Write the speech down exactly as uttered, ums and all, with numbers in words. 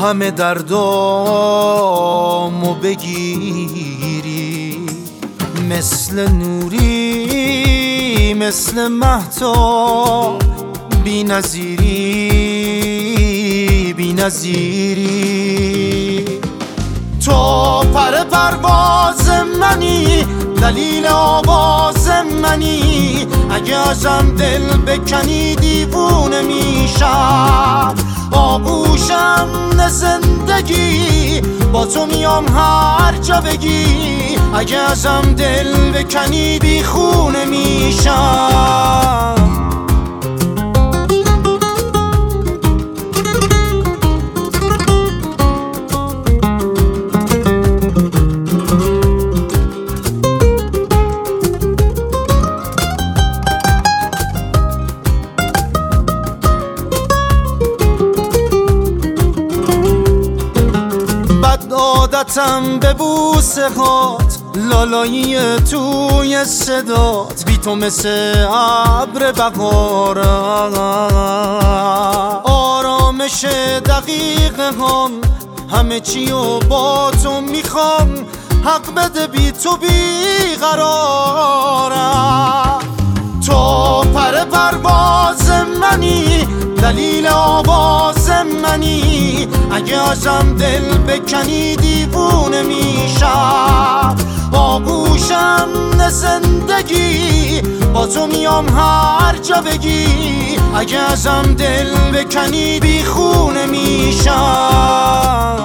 همه دردامو بگیری، مثل نوری مثل مهتاب، بی نظیری بی نظیری. تو پر پرواز منی، دلیل آواز منی، اگه ازم دل بکنی دیوونه میشم. آغوشم نه زندگی، با تو میام هر جا بگی، اگه ازم دل بکنی بیخونه میشم. عادتم به بوسه هات، لالایی توی صدات، بی تو مثل ابر بهارم. آرامش دقیقه هم، همه چی و با تو میخوام، حق بده بی تو بیقرارم. تو پر پرواز منی، دلیل آواز منی، اگه ازم دل بکنی دیوونه میشم. آغوشم نه زندگی، با تو میام هر جا بگی، اگه ازم دل بکنی بیخونه میشم.